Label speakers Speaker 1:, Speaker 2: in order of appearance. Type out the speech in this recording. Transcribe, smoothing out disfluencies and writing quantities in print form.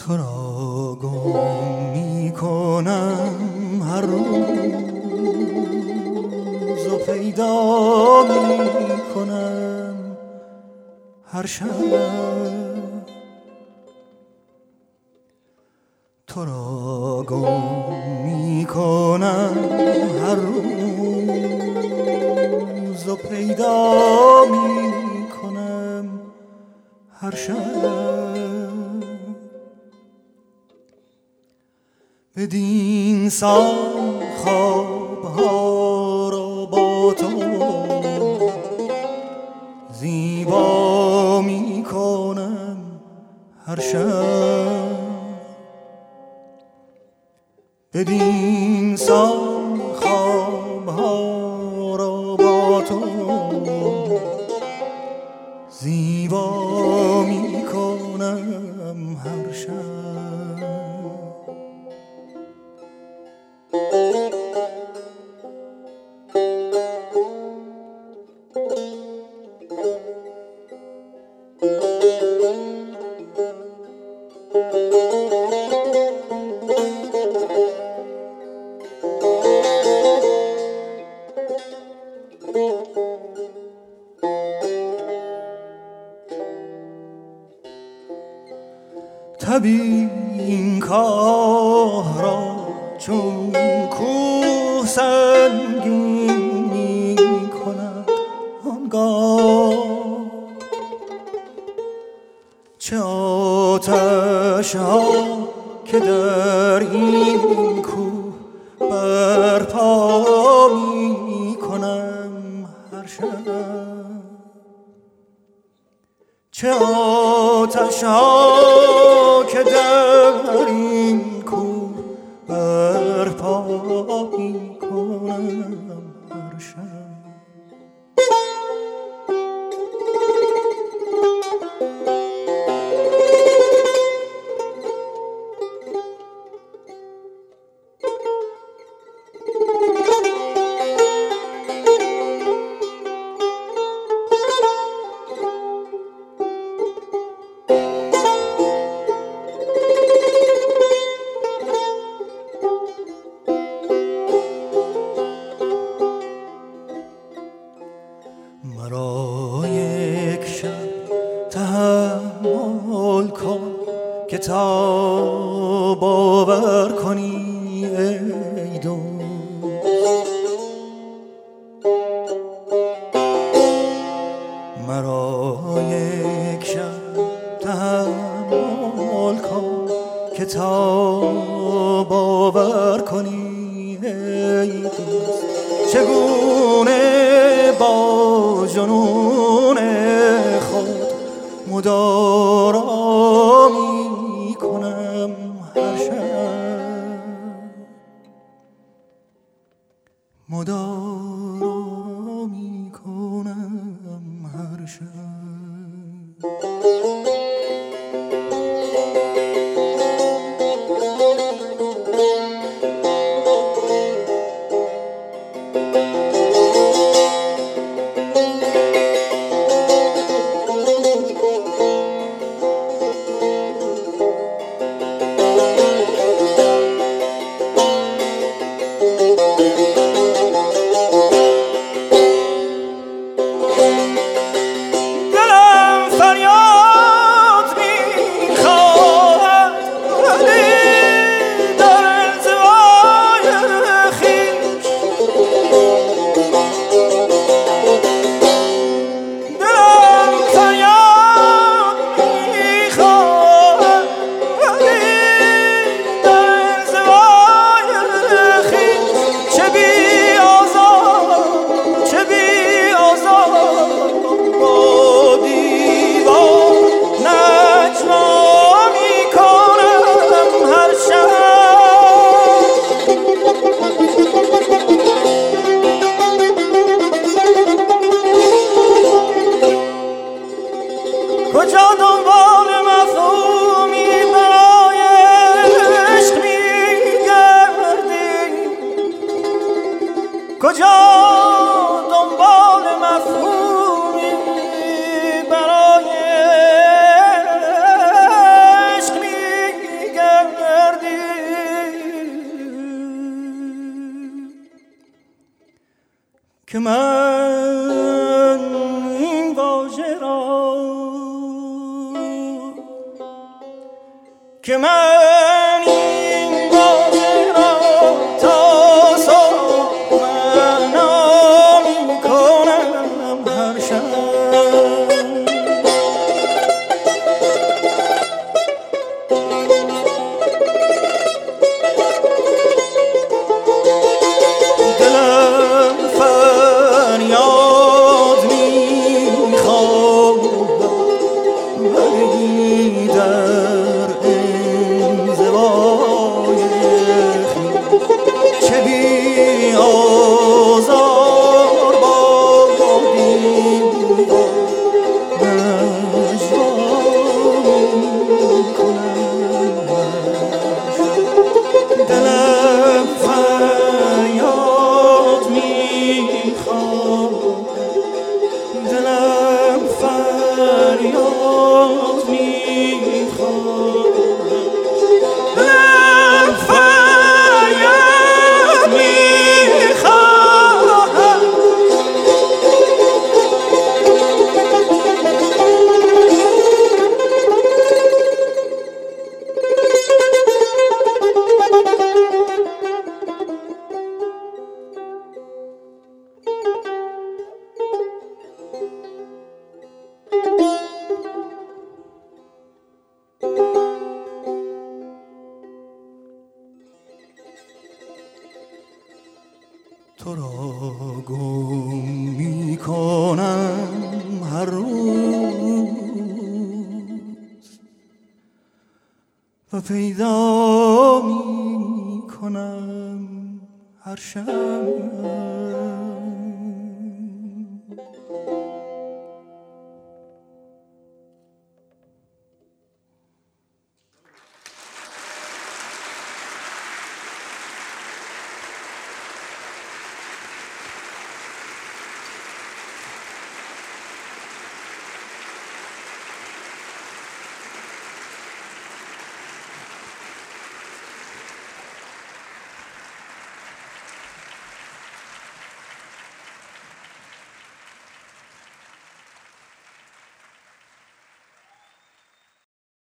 Speaker 1: تو را گم می کنم هر روز و پیدا می کنم هر شب. تو را گم می کنم هر روز و پیدا می کنم هر شب. بدین سان خوابها را با تو زیبا می کنم هر شب. بدین سان خوابها را با تو زیبا می کنم هر شب. طبیب این کار را چون کوه سنگین می کند آنگاه چه آتش ها که در این کوه برپا می کنم هر شب. چه آتش ها که در این کوه برپا می کنم هر شب. مرا یک شب تحمل کن که تا باور کنی ای دوست. مرا یک شب تحمل کن که تا باور کنی ای دوست. چگونه با جنون خود مدارا می کنم هر شب. مدارا می کنم هر شب. که من این واژه را تا صبح معنا می کنم هر شب. تو را گم می کنم هر روز و پیدا می کنم هر شب.